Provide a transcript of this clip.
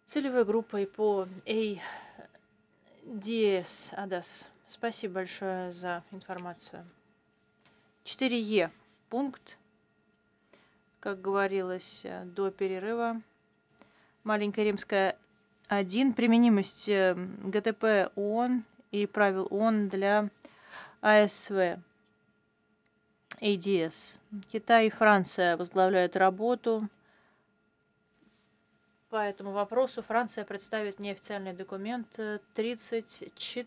целевой группой по ADS. ADAS. Спасибо большое за информацию. 4Е пункт, как говорилось до перерыва. Маленькая римская 1. Применимость ГТП ООН и правил ООН для АСВ. ADS. Китай и Франция возглавляют работу. По этому вопросу Франция представит неофициальный документ 34